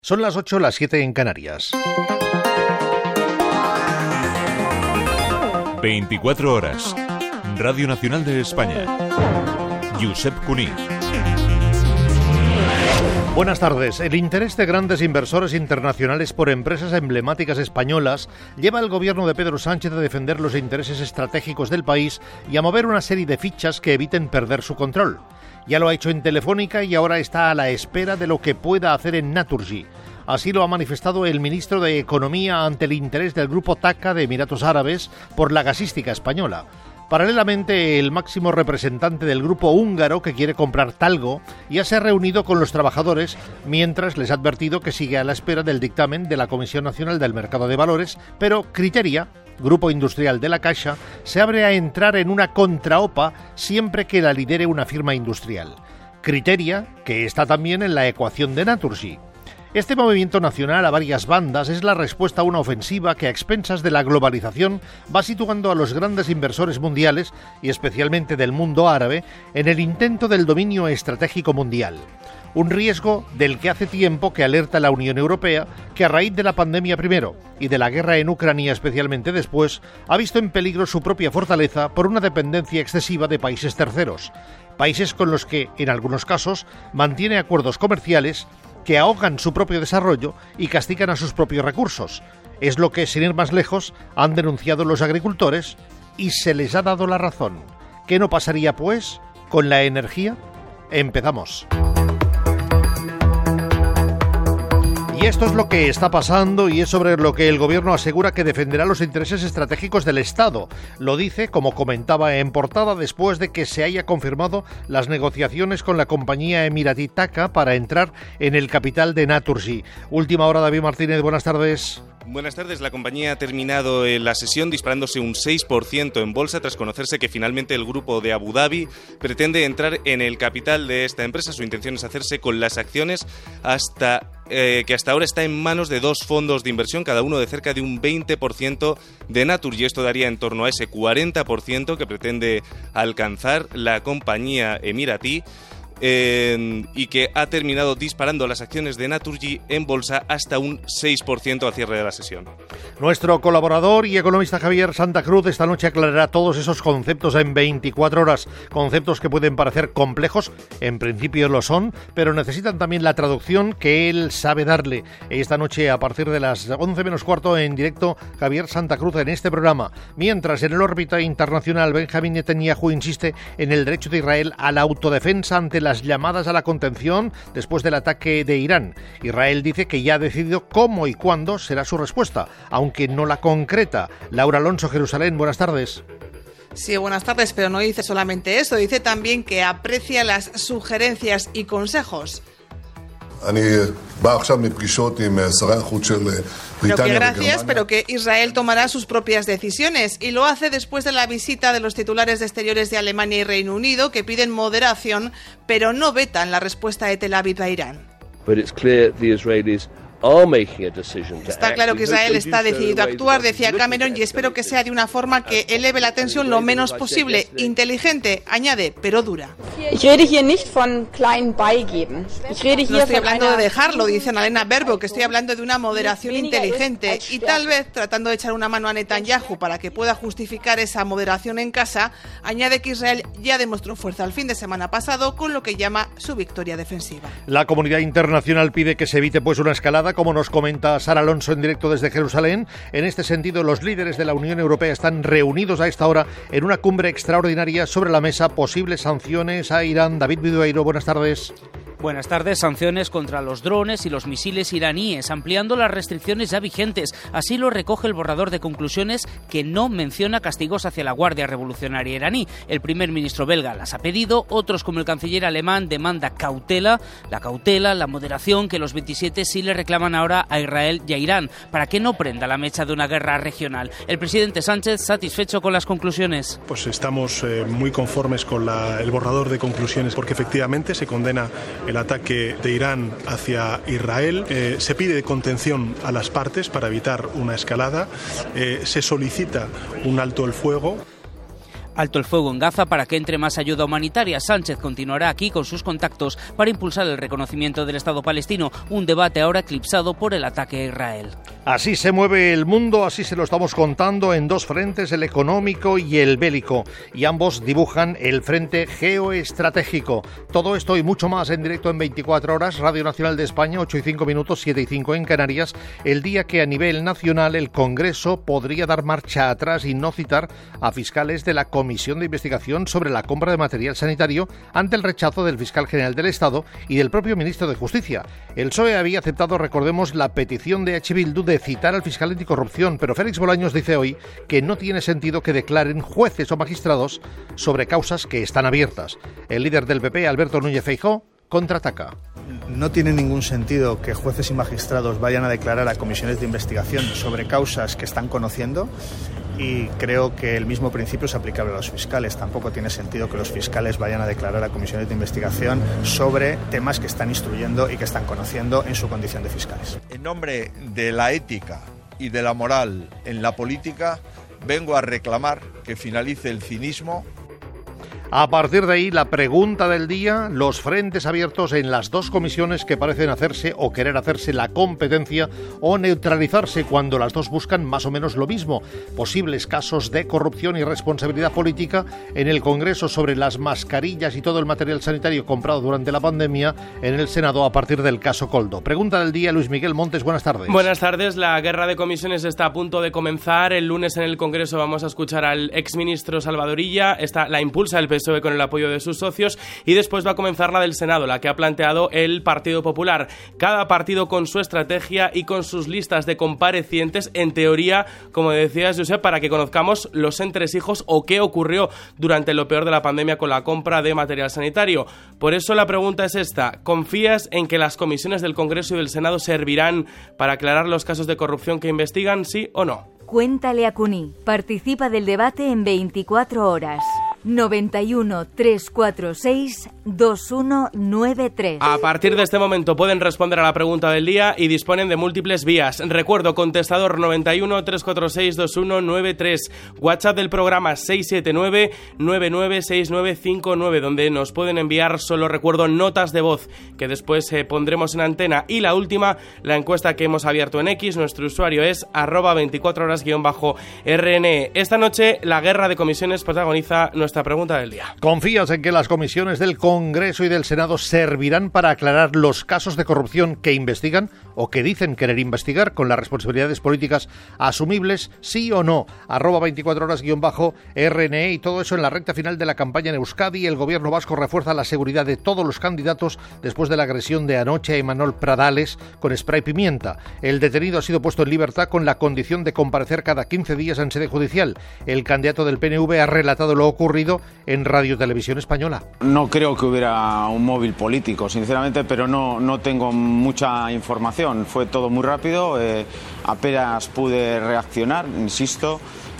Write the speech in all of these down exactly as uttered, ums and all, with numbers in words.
Son las ocho, las siete en Canarias. veinticuatro horas. Radio Nacional de España. Josep Cuní. Buenas tardes. El interés de grandes inversores internacionales por empresas emblemáticas españolas lleva al gobierno de Pedro Sánchez a defender los intereses estratégicos del país y a mover una serie de fichas que eviten perder su control. Ya lo ha hecho en Telefónica y ahora está a la espera de lo que pueda hacer en Naturgy. Así lo ha manifestado el ministro de Economía ante el interés del grupo TAQA de Emiratos Árabes por la gasística española. Paralelamente, el máximo representante del grupo húngaro que quiere comprar Talgo ya se ha reunido con los trabajadores, mientras les ha advertido que sigue a la espera del dictamen de la Comisión Nacional del Mercado de Valores, pero Criteria, grupo industrial de la Caixa, se abre a entrar en una contraopa siempre que la lidere una firma industrial. Criteria, que está también en la ecuación de Naturgy. Este movimiento nacional a varias bandas es la respuesta a una ofensiva que a expensas de la globalización va situando a los grandes inversores mundiales, y especialmente del mundo árabe, en el intento del dominio estratégico mundial. Un riesgo del que hace tiempo que alerta la Unión Europea, que a raíz de la pandemia primero y de la guerra en Ucrania especialmente después, ha visto en peligro su propia fortaleza por una dependencia excesiva de países terceros. Países con los que, en algunos casos, mantiene acuerdos comerciales que ahogan su propio desarrollo y castigan a sus propios recursos. Es lo que, sin ir más lejos, han denunciado los agricultores y se les ha dado la razón. ¿Qué no pasaría, pues, con la energía? Empezamos. Y esto es lo que está pasando y es sobre lo que el gobierno asegura que defenderá los intereses estratégicos del Estado. Lo dice, como comentaba en portada, después de que se haya confirmado las negociaciones con la compañía emiratí TAQA para entrar en el capital de Naturgy. Última hora, David Martínez, buenas tardes. Buenas tardes. La compañía ha terminado la sesión disparándose un seis por ciento en bolsa tras conocerse que finalmente el grupo de Abu Dhabi pretende entrar en el capital de esta empresa. Su intención es hacerse con las acciones hasta eh, que hasta ahora está en manos de dos fondos de inversión, cada uno de cerca de un veinte por ciento de Naturgy. Esto daría en torno a ese cuarenta por ciento que pretende alcanzar la compañía emiratí. Eh, y que ha terminado disparando las acciones de Naturgy en bolsa hasta un seis por ciento al cierre de la sesión. Nuestro colaborador y economista Javier Santa Cruz esta noche aclarará todos esos conceptos en veinticuatro horas, conceptos que pueden parecer complejos, en principio lo son, pero necesitan también la traducción que él sabe darle. Esta noche a partir de las once menos cuarto en directo Javier Santa Cruz en este programa, mientras en el órbita internacional Benjamín Netanyahu insiste en el derecho de Israel a la autodefensa ante la las llamadas a la contención después del ataque de Irán. Israel dice que ya ha decidido cómo y cuándo será su respuesta, aunque no la concreta. Laura Alonso, Jerusalén, buenas tardes. Sí, buenas tardes, pero no dice solamente eso, dice también que aprecia las sugerencias y consejos. Pero que gracias, pero que Israel tomará sus propias decisiones, y lo hace después de la visita de los titulares de Exteriores de Alemania y Reino Unido, que piden moderación, pero no vetan la respuesta de Tel Aviv a Irán. Está claro que Israel está decidido a actuar, decía Cameron, y espero que sea de una forma que eleve la tensión lo menos posible. Inteligente, añade, pero dura. No estoy hablando de dejarlo, dice Annalena Baerbock, que estoy hablando de una moderación inteligente, y tal vez tratando de echar una mano a Netanyahu para que pueda justificar esa moderación en casa. Añade que Israel ya demostró fuerza el fin de semana pasado con lo que llama su victoria defensiva. La comunidad internacional pide que se evite pues una escalada, como nos comenta Sara Alonso en directo desde Jerusalén. En este sentido, los líderes de la Unión Europea están reunidos a esta hora en una cumbre extraordinaria. Sobre la mesa posibles sanciones a Irán. David Vidueiro, buenas tardes. Buenas tardes. Sanciones contra los drones y los misiles iraníes, ampliando las restricciones ya vigentes. Así lo recoge el borrador de conclusiones, que no menciona castigos hacia la Guardia Revolucionaria iraní. El primer ministro belga las ha pedido, otros como el canciller alemán demanda cautela, la cautela, la moderación que los veintisiete sí le reclaman ahora a Israel y a Irán, para que no prenda la mecha de una guerra regional. El presidente Sánchez, satisfecho con las conclusiones. Pues estamos eh, muy conformes con la, el borrador de conclusiones, porque efectivamente se condena el ataque de Irán hacia Israel, eh, se pide contención a las partes para evitar una escalada, eh, se solicita un alto el fuego. Alto el fuego en Gaza para que entre más ayuda humanitaria. Sánchez continuará aquí con sus contactos para impulsar el reconocimiento del Estado palestino, un debate ahora eclipsado por el ataque a Israel. Así se mueve el mundo, así se lo estamos contando en dos frentes, el económico y el bélico, y ambos dibujan el frente geoestratégico. Todo esto y mucho más en directo en veinticuatro horas, Radio Nacional de España, ocho y cinco minutos, siete y cinco en Canarias, el día que a nivel nacional el Congreso podría dar marcha atrás y no citar a fiscales de la Comisión de Investigación sobre la compra de material sanitario ante el rechazo del fiscal general del Estado y del propio ministro de Justicia. El P S O E había aceptado, recordemos, la petición de H. Bildu de citar al fiscal anticorrupción, pero Félix Bolaños dice hoy que no tiene sentido que declaren jueces o magistrados sobre causas que están abiertas. El líder del P P, Alberto Núñez Feijóo, contraataca. No tiene ningún sentido que jueces y magistrados vayan a declarar a comisiones de investigación sobre causas que están conociendo, y creo que el mismo principio es aplicable a los fiscales. Tampoco tiene sentido que los fiscales vayan a declarar a comisiones de investigación sobre temas que están instruyendo y que están conociendo en su condición de fiscales. En nombre de la ética y de la moral en la política, vengo a reclamar que finalice el cinismo. A partir de ahí, la pregunta del día, los frentes abiertos en las dos comisiones que parecen hacerse o querer hacerse la competencia o neutralizarse cuando las dos buscan más o menos lo mismo. Posibles casos de corrupción y responsabilidad política en el Congreso sobre las mascarillas y todo el material sanitario comprado durante la pandemia, en el Senado a partir del caso Koldo. Pregunta del día, Luis Miguel Montes, buenas tardes. Buenas tardes, la guerra de comisiones está a punto de comenzar. El lunes en el Congreso vamos a escuchar al exministro Salvador Illa, esta la impulsa el P S O E con el apoyo de sus socios, y después va a comenzar la del Senado, la que ha planteado el Partido Popular. Cada partido con su estrategia y con sus listas de comparecientes, en teoría, como decías, Josep, para que conozcamos los entresijos o qué ocurrió durante lo peor de la pandemia con la compra de material sanitario. Por eso la pregunta es esta: ¿confías en que las comisiones del Congreso y del Senado servirán para aclarar los casos de corrupción que investigan, sí o no? Cuéntale a Cuní. Participa del debate en veinticuatro horas. noventa y uno, trescientos cuarenta y seis, veintiuno noventa y tres. A partir de este momento pueden responder a la pregunta del día y disponen de múltiples vías. Recuerdo, contestador noventa y uno, trescientos cuarenta y seis, veintiuno noventa y tres. WhatsApp del programa seis siete nueve, nueve nueve seis nueve cinco nueve, donde nos pueden enviar, solo recuerdo, notas de voz que después eh, pondremos en antena. Y la última, la encuesta que hemos abierto en X, nuestro usuario es arroba veinticuatro horas guión bajo R N E. Esta noche la guerra de comisiones protagoniza nuestra Nuestra pregunta del día. ¿Confías en que las comisiones del Congreso y del Senado servirán para aclarar los casos de corrupción que investigan o que dicen querer investigar con las responsabilidades políticas asumibles, sí o no? Arroba veinticuatro horas guión bajo R N E. Y todo eso en la recta final de la campaña en Euskadi. El gobierno vasco refuerza la seguridad de todos los candidatos después de la agresión de anoche a Imanol Pradales con spray pimienta. El detenido ha sido puesto en libertad con la condición de comparecer cada quince días en sede judicial. El candidato del P N V ha relatado lo ocurrido en Radio Televisión Española. No creo que hubiera un móvil político, sinceramente, pero no, no tengo mucha información. Fue todo muy rápido, eh, apenas pude reaccionar, insisto,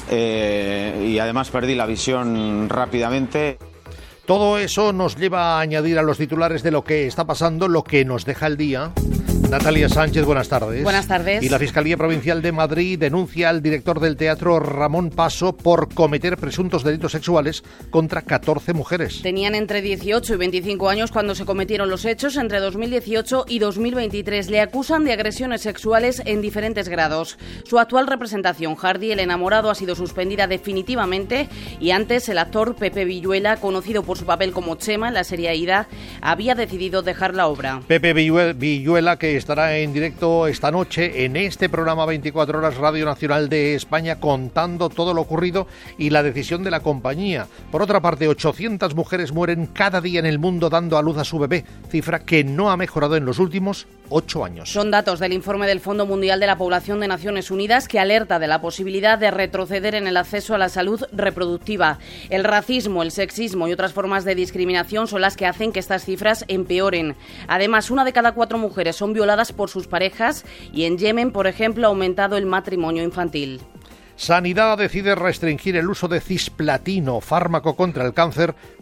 eh, y además perdí la visión rápidamente. Todo eso nos lleva a añadir a los titulares de lo que está pasando, lo que nos deja el día. Natalia Sánchez, buenas tardes. Buenas tardes. Y la Fiscalía Provincial de Madrid denuncia al director del teatro Ramón Paso por cometer presuntos delitos sexuales contra catorce mujeres. Tenían entre dieciocho y veinticinco años cuando se cometieron los hechos. Entre dos mil dieciocho y dos mil veintitrés le acusan de agresiones sexuales en diferentes grados. Su actual representación, Hardy, el enamorado, ha sido suspendida definitivamente, y antes el actor Pepe Villuela, conocido por su papel como Chema en la serie Aída, había decidido dejar la obra. Pepe Villuela, que estará en directo esta noche en este programa veinticuatro horas Radio Nacional de España, contando todo lo ocurrido y la decisión de la compañía. Por otra parte, ochocientas mujeres mueren cada día en el mundo dando a luz a su bebé, cifra que no ha mejorado en los últimos ocho años. Son datos del informe del Fondo Mundial de la Población de Naciones Unidas, que alerta de la posibilidad de retroceder en el acceso a la salud reproductiva. El racismo, el sexismo y otras formas de discriminación son las que hacen que estas cifras empeoren. Además, una de cada cuatro mujeres son violadas por sus parejas, y en Yemen, por ejemplo, ha aumentado el matrimonio infantil. Sanidad decide restringir el uso de cisplatino, fármaco contra el cáncer,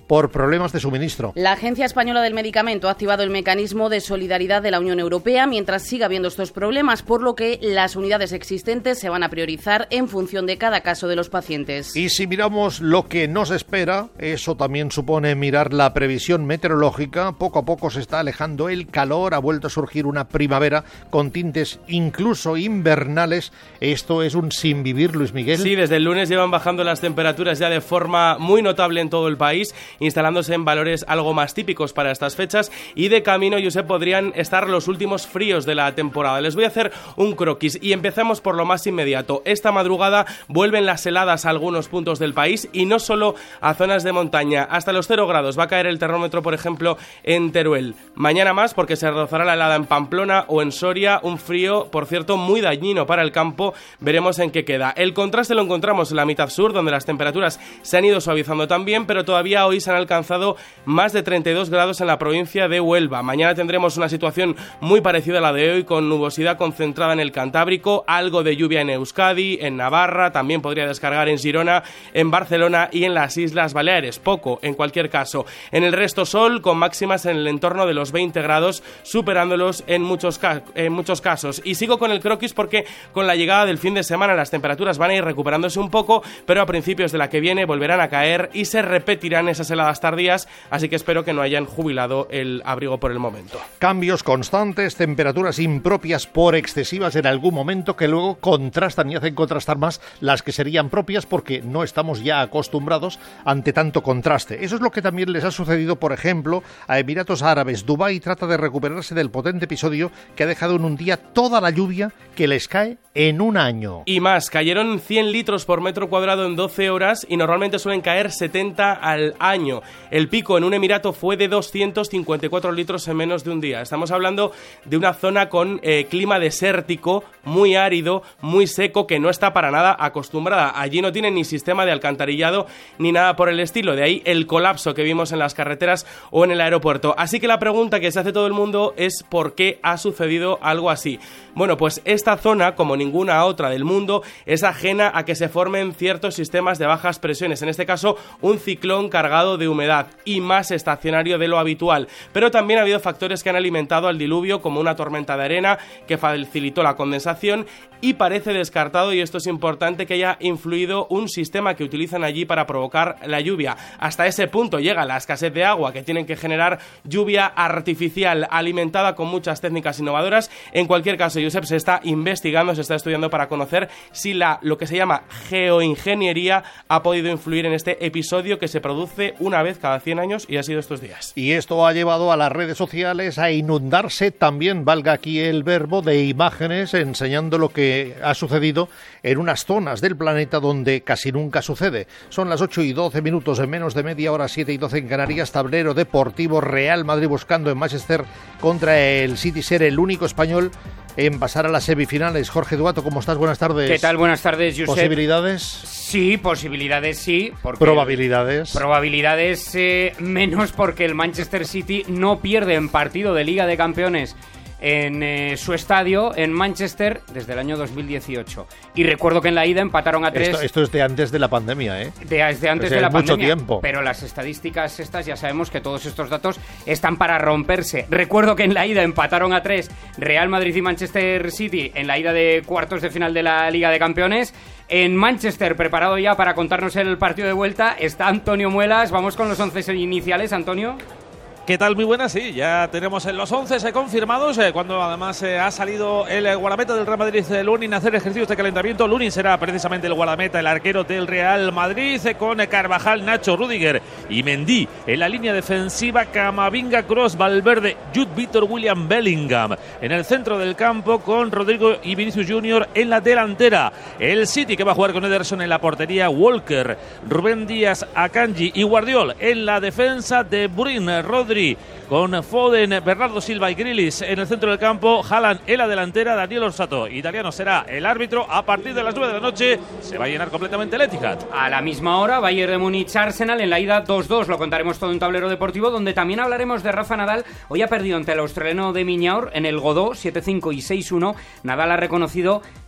por problemas de suministro. La Agencia Española del Medicamento ha activado el mecanismo de solidaridad de la Unión Europea mientras siga habiendo estos problemas, por lo que las unidades existentes se van a priorizar en función de cada caso de los pacientes. Y si miramos lo que nos espera, eso también supone mirar la previsión meteorológica. Poco a poco se está alejando el calor, ha vuelto a surgir una primavera con tintes incluso invernales. Esto es un sin vivir, Luis Miguel. Sí, desde el lunes llevan bajando las temperaturas ya de forma muy notable en todo el país, instalándose en valores algo más típicos para estas fechas, y de camino, Josep, podrían estar los últimos fríos de la temporada. Les voy a hacer un croquis y empezamos por lo más inmediato. Esta madrugada vuelven las heladas a algunos puntos del país y no solo a zonas de montaña. Hasta los cero grados va a caer el termómetro, por ejemplo, en Teruel. Mañana más, porque se rozará la helada en Pamplona o en Soria, un frío, por cierto, muy dañino para el campo. Veremos en qué queda. El contraste lo encontramos en la mitad sur, donde las temperaturas se han ido suavizando también, pero todavía hoy se han alcanzado más de treinta y dos grados en la provincia de Huelva. Mañana tendremos una situación muy parecida a la de hoy, con nubosidad concentrada en el Cantábrico, algo de lluvia en Euskadi, en Navarra, también podría descargar en Girona, en Barcelona y en las Islas Baleares. Poco, en cualquier caso. En el resto sol, con máximas en el entorno de los veinte grados, superándolos en muchos, ca- en muchos casos. Y sigo con el croquis porque con la llegada del fin de semana las temperaturas van a ir recuperándose un poco, pero a principios de la que viene volverán a caer y se repetirán esas heladas tardías, así que espero que no hayan jubilado el abrigo por el momento. Cambios constantes, temperaturas impropias por excesivas en algún momento, que luego contrastan y hacen contrastar más las que serían propias, porque no estamos ya acostumbrados ante tanto contraste. Eso es lo que también les ha sucedido, por ejemplo, a Emiratos Árabes. Dubái trata de recuperarse del potente episodio que ha dejado en un día toda la lluvia que les cae en un año. Y más, cayeron cien litros por metro cuadrado en doce horas y normalmente suelen caer setenta al año. El pico en un emirato fue de doscientos cincuenta y cuatro litros en menos de un día. Estamos hablando de una zona con eh, clima desértico, muy árido, muy seco, que no está para nada acostumbrada. Allí no tienen ni sistema de alcantarillado ni nada por el estilo. De ahí el colapso que vimos en las carreteras o en el aeropuerto. Así que la pregunta que se hace todo el mundo es ¿por qué ha sucedido algo así? Bueno, pues esta zona, como ninguna otra del mundo, es ajena a que se formen ciertos sistemas de bajas presiones, en este caso un ciclón cargado de humedad y más estacionario de lo habitual, pero también ha habido factores que han alimentado al diluvio, como una tormenta de arena que facilitó la condensación, y parece descartado, y esto es importante, que haya influido un sistema que utilizan allí para provocar la lluvia. Hasta ese punto llega la escasez de agua, que tienen que generar lluvia artificial alimentada con muchas técnicas innovadoras. En cualquier caso, Josep, se está investigando, se está estudiando para conocer si la lo que se llama geoingeniería ha podido influir en este episodio que se produce una vez cada cien años y ha sido estos días. Y esto ha llevado a las redes sociales a inundarse también, valga aquí el verbo, de imágenes enseñando lo que ha sucedido en unas zonas del planeta donde casi nunca sucede. Son las ocho y doce minutos, en menos de media hora, siete y doce en Canarias. Tablero deportivo, Real Madrid buscando en Manchester contra el City ser el único español en pasar a las semifinales. Jorge Duato, ¿cómo estás? Buenas tardes. ¿Qué tal? Buenas tardes, Josep. ¿Posibilidades? Sí, posibilidades sí. Porque ¿Probabilidades? Probabilidades eh, menos, porque el Manchester City no pierde en partido de Liga de Campeones en eh, su estadio en Manchester desde el año dos mil dieciocho. Y recuerdo que en la ida empataron a tres. Esto, esto es de antes de la pandemia, ¿eh? De, desde antes o sea, de la mucho pandemia. Tiempo. Pero las estadísticas estas, ya sabemos que todos estos datos están para romperse. Recuerdo que en la ida empataron a tres Real Madrid y Manchester City en la ida de cuartos de final de la Liga de Campeones. En Manchester, preparado ya para contarnos el partido de vuelta, está Antonio Muelas. Vamos con los once iniciales, Antonio. ¿Qué tal? Muy buenas, sí, ya tenemos los once confirmados, eh, cuando además eh, ha salido el guardameta del Real Madrid, eh, Lunin, a hacer ejercicios de calentamiento. Lunin será precisamente el guardameta, el arquero del Real Madrid, eh, con Carvajal, Nacho, Rüdiger y Mendy en la línea defensiva, Camavinga, Kroos, Valverde, Jude, Víctor, William, Bellingham en el centro del campo, con Rodrigo y Vinicius Junior en la delantera. El City, que va a jugar con Ederson en la portería, Walker, Rubén Díaz, Akanji y Guardiol en la defensa, De Bruyne, Rodri, con Foden, Bernardo Silva y Grealish en el centro del campo, Haaland en la delantera, Daniel Orsato, italiano, será el árbitro. A partir de las nueve de la noche se va a llenar completamente el Etihad. A la misma hora, Bayern de Múnich, Arsenal en la ida dos dos, lo contaremos todo en Tablero Deportivo, donde también hablaremos de Rafa Nadal. Hoy ha perdido ante el australiano de Miñaur en el Godó, siete cinco y seis uno. Nadal ha reconocido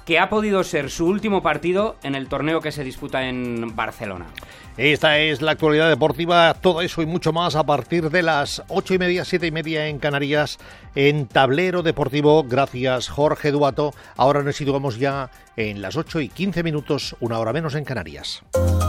que ha podido ser su último partido en el torneo que se disputa en Barcelona. Esta es la actualidad deportiva, todo eso y mucho más a partir de las ocho y media, siete y media en Canarias, en Tablero Deportivo. Gracias, Jorge Duato. Ahora nos situamos ya en las ocho y quince minutos, una hora menos en Canarias.